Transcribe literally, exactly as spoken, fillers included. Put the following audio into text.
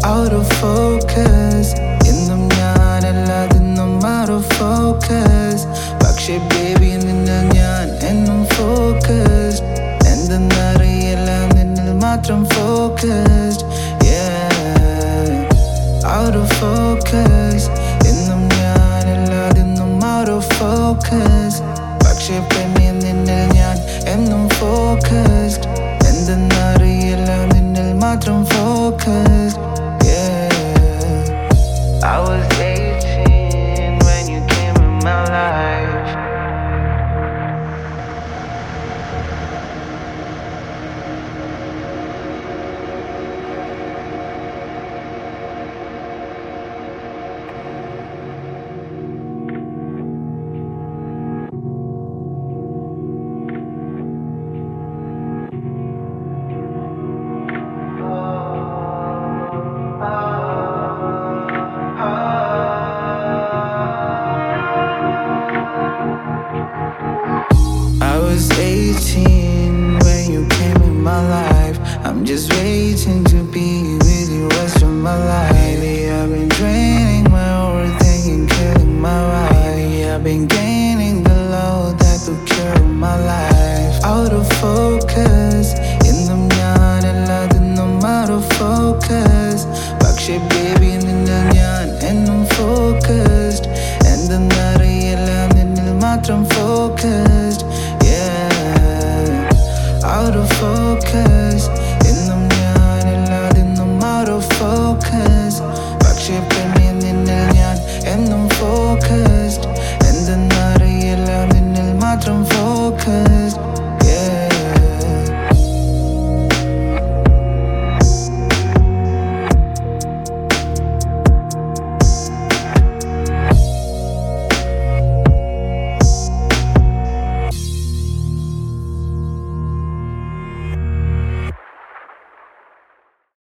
out of focus. ഇന്നും ഞാനല്ലാതെന്നും out of focus. പക്ഷേ baby നിന്നിൽ ഞാൻ എന്നും focused. എന്തെന്നറിയില്ല നിന്നിൽ മാത്രം focused. Yeah, out of focus. ഇന്നും ഞാനല്ലാതെന്നും out of focus. പക്ഷേ പെണ്ണെ നിന്നിൽ ഞാൻ എന്നും focused. എന്തെന്നറിയില്ല നിന്നിൽ മാത്രം focused. Yeah, I was eighteen when you came in my life. I was eighteen when you came in my life. I'm just waiting to be with you rest of my life. Lately I've been draining my overthinking, killing my vibe. Yeah, I've been gaining the load that took care of my life. Out of focus. ഇന്നും ഞാനല്ലാതെന്നും out of focus. പക്ഷേ